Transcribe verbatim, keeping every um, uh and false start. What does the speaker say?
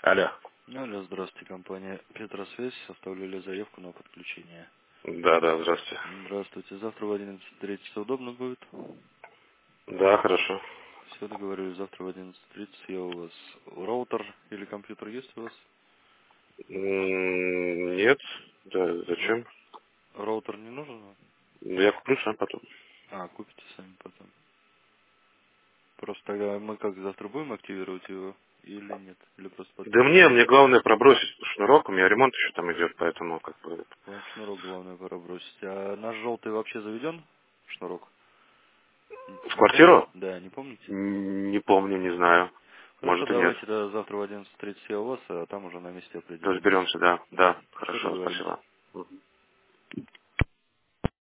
Алло. Алло, здравствуйте, компания Петросвязь. Оставляли заявку на подключение. Да, да, здравствуйте. Здравствуйте. Завтра в одиннадцать тридцать удобно будет? Да, хорошо. Все, договорились. Завтра в одиннадцать тридцать я у вас. Роутер или компьютер есть у вас? М, Нет. Да, Ро- зачем? Роутер не нужен вам? Ну, я куплю сам потом. А, купите сами потом. Просто тогда мы как завтра будем активировать его или нет? Или просто Да подключим? мне, мне главное пробросить шнурок, у меня ремонт еще там идет, поэтому как бы... Вам шнурок главное пора бросить. А наш желтый вообще заведен? Шнурок? Н- В Не помните? квартиру? Да, не помните? М, Не помню, не знаю. Хорошо, Может и нет. давайте да, завтра в одиннадцать тридцать я у вас, а там уже на месте определимся. Разберемся, да. Да, Да, все хорошо, договорились. спасибо. Мгм.